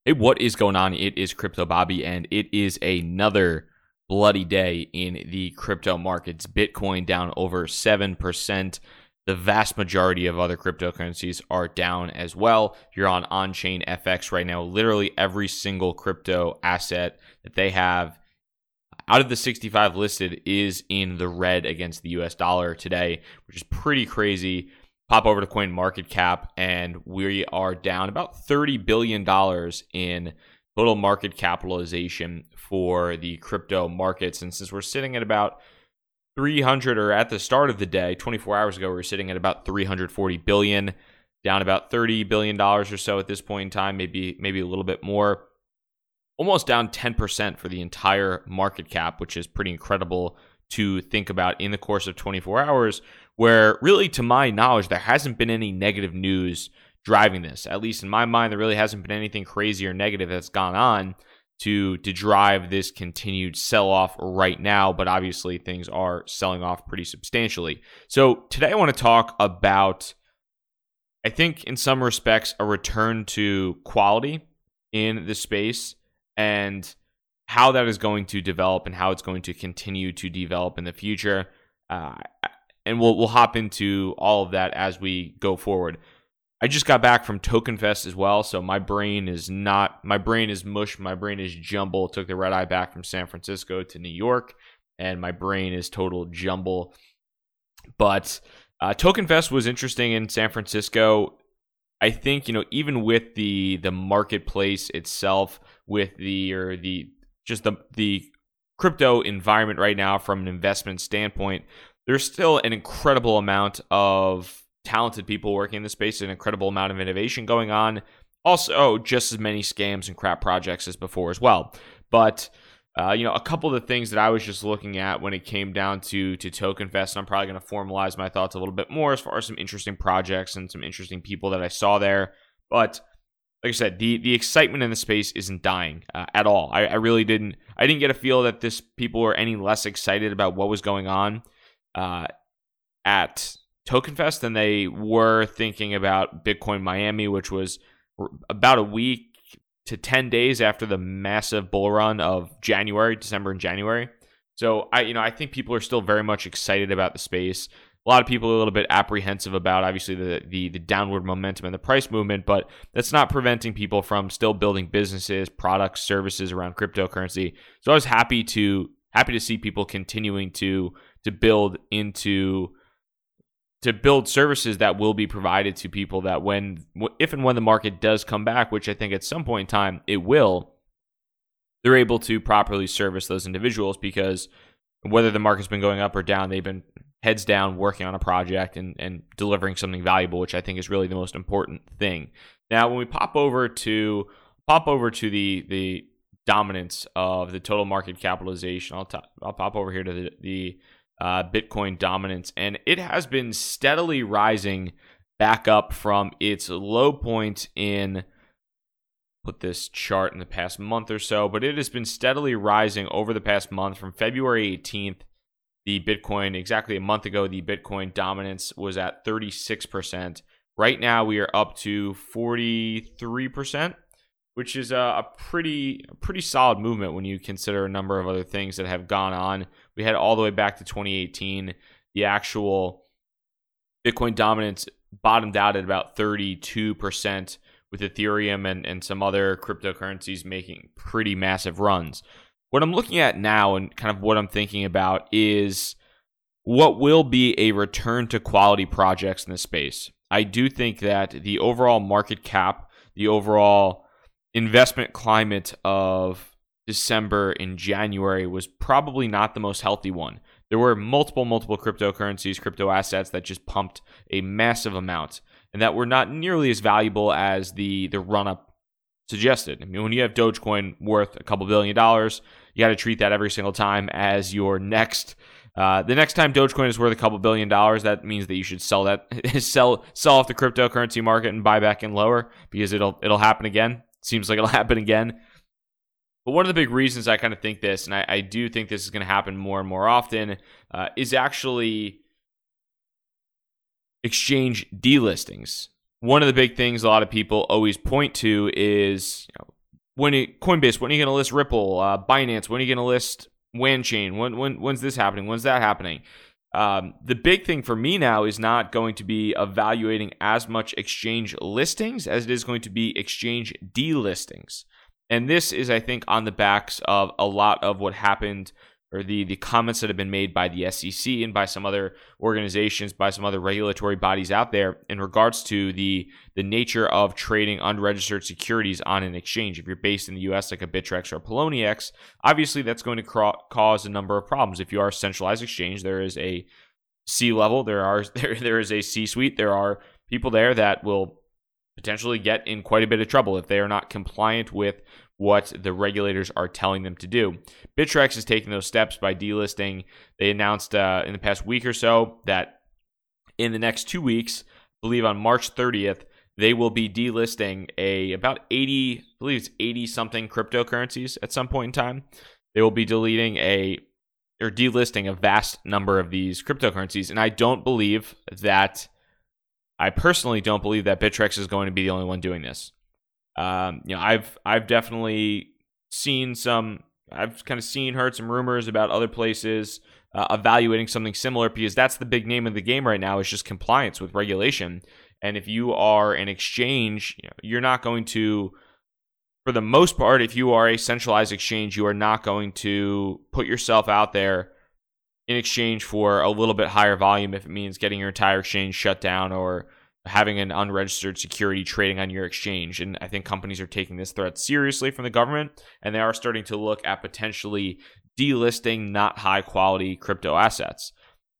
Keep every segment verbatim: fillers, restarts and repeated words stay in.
Hey, what is going on? It is Crypto Bobby, and it is another bloody day in the crypto markets. Bitcoin down over seven percent. The vast majority of other cryptocurrencies are down as well. You're on on-chain F X right now. Literally every single crypto asset that they have out of the sixty-five listed is in the red against the U S dollar today, which is pretty crazy. Pop over to CoinMarketCap, and we are down about thirty billion dollars in total market capitalization for the crypto markets. And since we're sitting at about three hundred, or at the start of the day, twenty-four hours ago, we were sitting at about three hundred forty billion dollars, down about thirty billion dollars or so at this point in time, maybe, maybe a little bit more. Almost down ten percent for the entire market cap, which is pretty incredible to think about in the course of twenty-four hours, where really, to my knowledge, there hasn't been any negative news driving this. At least in my mind, there really hasn't been anything crazy or negative that's gone on to, to drive this continued sell-off right now, but obviously things are selling off pretty substantially. So today I want to talk about, I think in some respects, a return to quality in the space and how that is going to develop and how it's going to continue to develop in the future. Uh, and we'll we'll hop into all of that as we go forward. I just got back from Token Fest as well, so my brain is not, my brain is mush, my brain is jumble. Took the red eye back from San Francisco to New York, and my brain is total jumble. But uh, Token Fest was interesting in San Francisco. I think, you know, even with the the marketplace itself, with the or the just the the crypto environment right now from an investment standpoint, there's still an incredible amount of talented people working in the space, an incredible amount of innovation going on. Also, just as many scams and crap projects as before as well. But uh, you know, a couple of the things that I was just looking at when it came down to to Token Fest, and I'm probably going to formalize my thoughts a little bit more as far as some interesting projects and some interesting people that I saw there. But like I said, the the excitement in the space isn't dying uh, at all. I, I really didn't. I didn't get a feel that this people were any less excited about what was going on uh, at Token Fest than they were thinking about Bitcoin Miami, which was about a week to ten days after the massive bull run of January, December and January. So I, you know, I think people are still very much excited about the space. A lot of people are a little bit apprehensive about, obviously, the, the the downward momentum and the price movement, but that's not preventing people from still building businesses, products, services around cryptocurrency. So I was happy to happy to see people continuing to to build into to build services that will be provided to people that when, if and when the market does come back, which I think at some point in time it will, they're able to properly service those individuals, because whether the market's been going up or down, they've been heads down working on a project and, and delivering something valuable, which I think is really the most important thing. Now, when we pop over to pop over to the the dominance of the total market capitalization, I'll, t- I'll pop over here to the, the uh, Bitcoin dominance, and it has been steadily rising back up from its low point in, put this chart in the past month or so, but it has been steadily rising over the past month. From February eighteenth, the Bitcoin, exactly a month ago, the Bitcoin dominance was at thirty-six percent. Right now, we are up to forty-three percent, which is a, a pretty a pretty solid movement when you consider a number of other things that have gone on. We had all the way back to twenty eighteen. The actual Bitcoin dominance bottomed out at about thirty-two percent, with Ethereum and, and some other cryptocurrencies making pretty massive runs. What I'm looking at now and kind of what I'm thinking about is what will be a return to quality projects in the space. I do think that the overall market cap, the overall investment climate of December and January was probably not the most healthy one. There were multiple, multiple cryptocurrencies, crypto assets that just pumped a massive amount and that were not nearly as valuable as the, the run-up suggested. I mean, when you have Dogecoin worth a couple billion dollars, you got to treat that every single time as your next. Uh, the next time Dogecoin is worth a couple billion dollars, that means that you should sell that, sell sell off the cryptocurrency market and buy back in lower, because it'll it'll happen again. Seems like it'll happen again. But one of the big reasons I kind of think this, and I, I do think this is going to happen more and more often, uh, is actually exchange delistings. One of the big things a lot of people always point to is, you know, when it, Coinbase, when are you going to list Ripple? Uh, Binance, when are you going to list WanChain? When when when's this happening? When's that happening? Um, the big thing for me now is not going to be evaluating as much exchange listings as it is going to be exchange delistings. And this is, I think, on the backs of a lot of what happened, or the, the comments that have been made by the S E C and by some other organizations, by some other regulatory bodies out there in regards to the, the nature of trading unregistered securities on an exchange. If you're based in the U S like a Bittrex or a Poloniex, obviously that's going to cra- cause a number of problems. If you are a centralized exchange, there is a C-level, there are there there is a C-suite, there are people there that will potentially get in quite a bit of trouble if they are not compliant with what the regulators are telling them to do. Bittrex is taking those steps by delisting. They announced uh, in the past week or so that in the next two weeks, I believe on March thirtieth, they will be delisting a about eighty, I believe it's eighty something cryptocurrencies at some point in time. They will be deleting a or delisting a vast number of these cryptocurrencies, and I don't believe that. I personally don't believe that Bittrex is going to be the only one doing this. Um, you know, I've I've definitely seen some. I've kind of seen, heard some rumors about other places uh, evaluating something similar, because that's the big name of the game right now, is just compliance with regulation. And if you are an exchange, you know, you're not going to, for the most part, if you are a centralized exchange, you are not going to put yourself out there in exchange for a little bit higher volume if it means getting your entire exchange shut down or having an unregistered security trading on your exchange. And I think companies are taking this threat seriously from the government, and they are starting to look at potentially delisting not high quality crypto assets.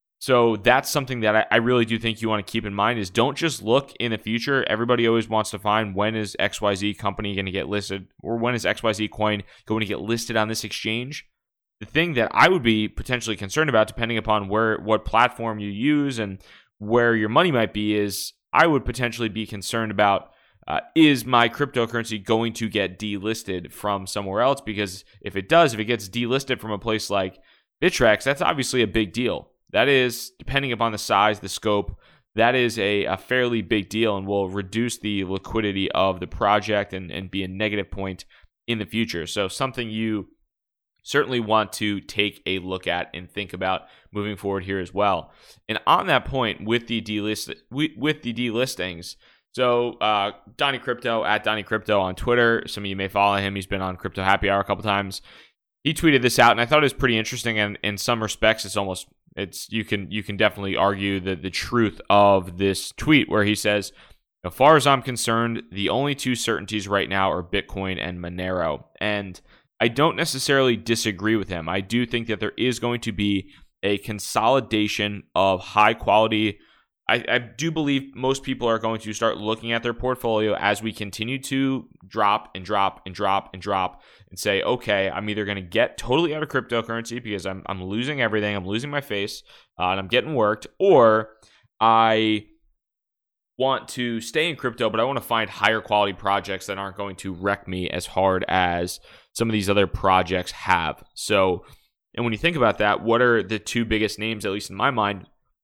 So that's something that I, I really do think you want to keep in mind, is don't just look in the future. Everybody always wants to find, when is X Y Z company going to get listed, or when is X Y Z coin going to get listed on this exchange. The thing that I would be potentially concerned about, depending upon where what platform you use and where your money might be, is I would potentially be concerned about, uh, is my cryptocurrency going to get delisted from somewhere else? Because if it does, if it gets delisted from a place like Bittrex, that's obviously a big deal. That is, depending upon the size, the scope, that is a, a fairly big deal, and will reduce the liquidity of the project and, and be a negative point in the future. So something you certainly want to take a look at and think about moving forward here as well. And on that point, with the delist with the delistings, so uh, Donnie Crypto at Donnie Crypto on Twitter. Some of you may follow him. He's been on Crypto Happy Hour a couple times. He tweeted this out, and I thought it was pretty interesting. And in some respects, it's almost it's you can you can definitely argue the the truth of this tweet, where he says, "As far as I'm concerned, the only two certainties right now are Bitcoin and Monero." And I don't necessarily disagree with him. I do think that there is going to be a consolidation of high quality. I, I do believe most people are going to start looking at their portfolio as we continue to drop and drop and drop and drop and say, okay, I'm either going to get totally out of cryptocurrency because I'm I'm losing everything, I'm losing my face, uh, and I'm getting worked, or I want to stay in crypto, but I want to find higher quality projects that aren't going to wreck me as hard as some of these other projects have. So, and when you think about that, what are the two biggest names, at least in my mind,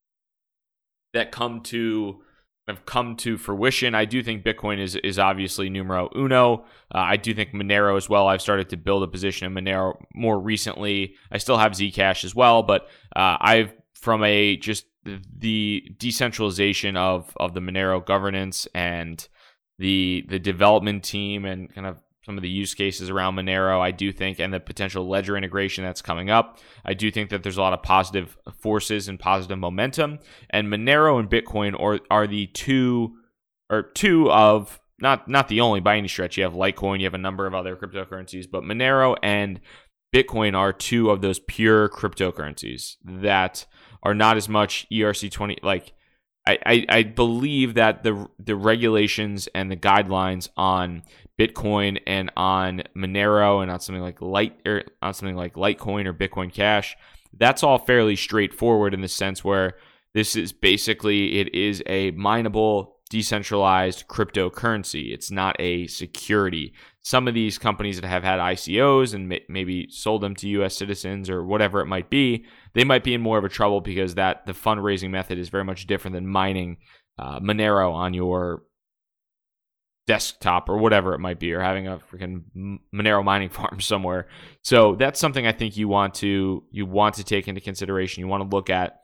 that come to have come to fruition? I do think Bitcoin is is obviously numero uno. Uh, I do think Monero as well. I've started to build a position in Monero more recently. I still have Zcash as well, but uh, I've from a just the decentralization of of the Monero governance and the the development team and kind of some of the use cases around Monero, I do think, and the potential ledger integration that's coming up, I do think that there's a lot of positive forces and positive momentum. And Monero and Bitcoin are, are the two, or two of, not not the only by any stretch. You have Litecoin, you have a number of other cryptocurrencies, but Monero and Bitcoin are two of those pure cryptocurrencies that are not as much E R C twenty, like, I, I, I believe that the the regulations and the guidelines on Bitcoin and on Monero and on something like Lite or on something like Litecoin or Bitcoin Cash, that's all fairly straightforward in the sense where this is basically, it is a mineable, decentralized cryptocurrency. It's not a security. Some of these companies that have had I C Os and may, maybe sold them to U S citizens or whatever it might be, they might be in more of a trouble because that the fundraising method is very much different than mining uh, Monero on your desktop or whatever it might be, or having a freaking Monero mining farm somewhere. So that's something I think you want to you want to take into consideration. You want to look at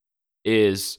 is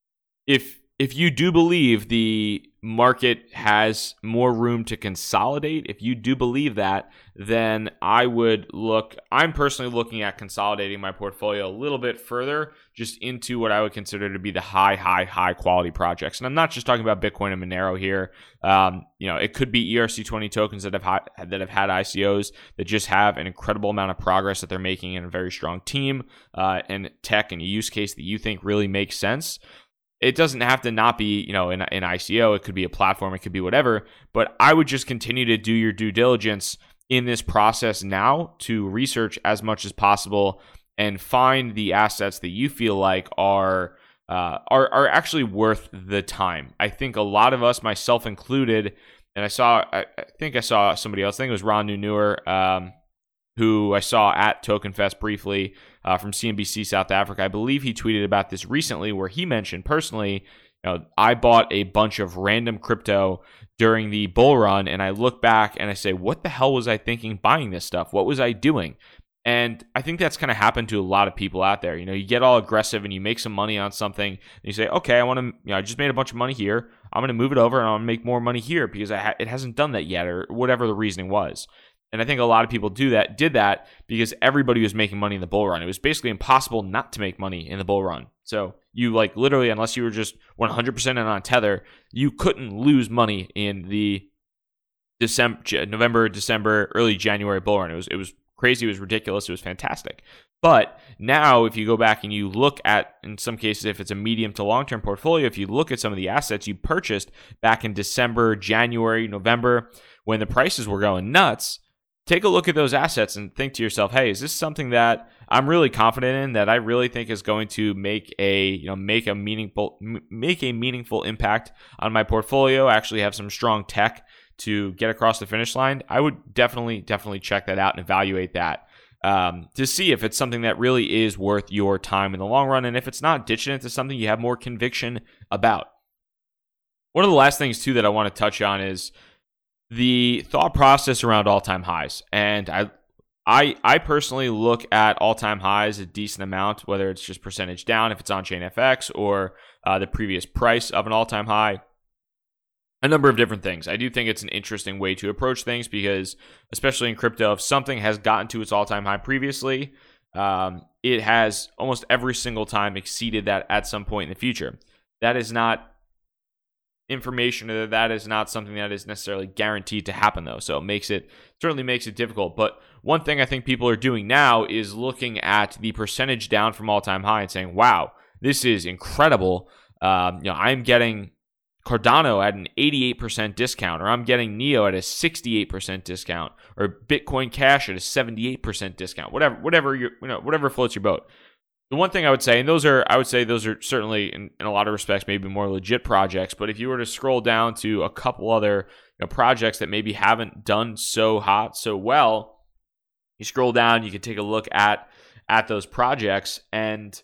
if if you do believe the market has more room to consolidate, if you do believe that, then I would look, I'm personally looking at consolidating my portfolio a little bit further just into what I would consider to be the high, high, high quality projects. And I'm not just talking about Bitcoin and Monero here. Um, you know, it could be E R C twenty tokens that have ha- that have had I C Os that just have an incredible amount of progress that they're making in a very strong team uh, and tech and a use case that you think really makes sense. It doesn't have to not be, you know, an, an I C O. It could be a platform. It could be whatever. But I would just continue to do your due diligence in this process now to research as much as possible and find the assets that you feel like are uh, are are actually worth the time. I think a lot of us, myself included, and I saw, I, I think I saw somebody else. I think it was Ron Nunur, um, who I saw at Token Fest briefly uh, from C N B C South Africa. I believe he tweeted about this recently where he mentioned personally, you know, I bought a bunch of random crypto during the bull run, and I look back and I say, what the hell was I thinking buying this stuff? What was I doing? And I think that's kind of happened to a lot of people out there. You know, you get all aggressive and you make some money on something and you say, okay, I want to, you know, I just made a bunch of money here. I'm going to move it over and I'm going to make more money here because I ha- it hasn't done that yet, or whatever the reasoning was. And I think a lot of people do that, did that because everybody was making money in the bull run. It was basically impossible not to make money in the bull run. So you like literally, unless you were just one hundred percent in on Tether, you couldn't lose money in the December, November, December, early January bull run. It was, it was crazy. It was ridiculous. It was fantastic. But now if you go back and you look at, in some cases, if it's a medium to long-term portfolio, if you look at some of the assets you purchased back in December, January, November, when the prices were going nuts, take a look at those assets and think to yourself, hey, is this something that I'm really confident in, that I really think is going to make a, you know, make a meaningful make a meaningful impact on my portfolio, actually have some strong tech to get across the finish line? I would definitely, definitely check that out and evaluate that um, to see if it's something that really is worth your time in the long run. And if it's not, ditch it into something you have more conviction about. One of the last things, too, that I want to touch on is the thought process around all-time highs. And I I I personally look at all-time highs a decent amount, whether it's just percentage down if it's on Chain F X or uh, the previous price of an all-time high. A number of different things. I do think it's an interesting way to approach things because, especially in crypto, if something has gotten to its all-time high previously, um, it has almost every single time exceeded that at some point in the future. That is not information, or that is not something that is necessarily guaranteed to happen, though. So it makes it certainly makes it difficult. But one thing I think people are doing now is looking at the percentage down from all-time high and saying, "Wow, this is incredible." Um, you know, I'm getting Cardano at an eighty-eight percent discount, or I'm getting Neo at a sixty-eight percent discount, or Bitcoin Cash at a seventy-eight percent discount. Whatever, whatever you you know, whatever floats your boat. The one thing I would say, and those are, I would say those are certainly in, in a lot of respects maybe more legit projects, but if you were to scroll down to a couple other you know, projects that maybe haven't done so hot, so well, you scroll down, you can take a look at at those projects and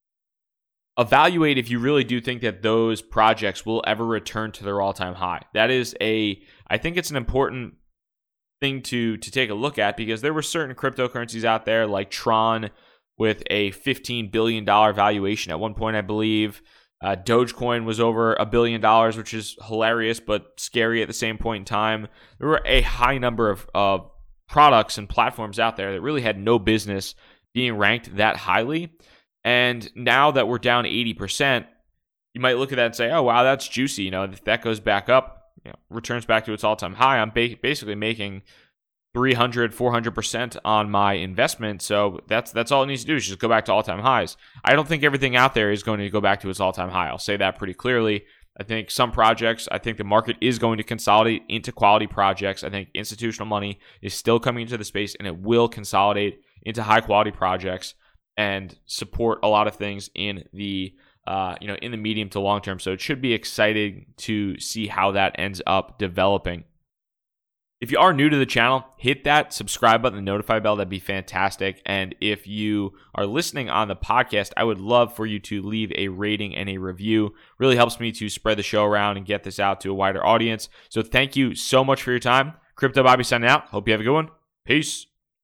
evaluate if you really do think that those projects will ever return to their all-time high. That is a, I think it's an important thing to to take a look at, because there were certain cryptocurrencies out there like Tron, with a fifteen billion dollars valuation at one point, I believe. Uh, Dogecoin was over a billion dollars, which is hilarious but scary at the same point in time. There were a high number of, of products and platforms out there that really had no business being ranked that highly. And now that we're down eighty percent, you might look at that and say, oh, wow, that's juicy. You know, if that goes back up, you know, returns back to its all-time high, I'm ba- basically making three hundred, four hundred percent on my investment. So that's that's all it needs to do is just go back to all-time highs. I don't think everything out there is going to go back to its all-time high. I'll say that pretty clearly. I think some projects, I think the market is going to consolidate into quality projects. I think institutional money is still coming into the space, and it will consolidate into high-quality projects and support a lot of things in the uh, you know in the medium to long term. So it should be exciting to see how that ends up developing. If you are new to the channel, hit that subscribe button, the notify bell. That'd be fantastic. And if you are listening on the podcast, I would love for you to leave a rating and a review. Really helps me to spread the show around and get this out to a wider audience. So thank you so much for your time. Crypto Bobby signing out. Hope you have a good one. Peace.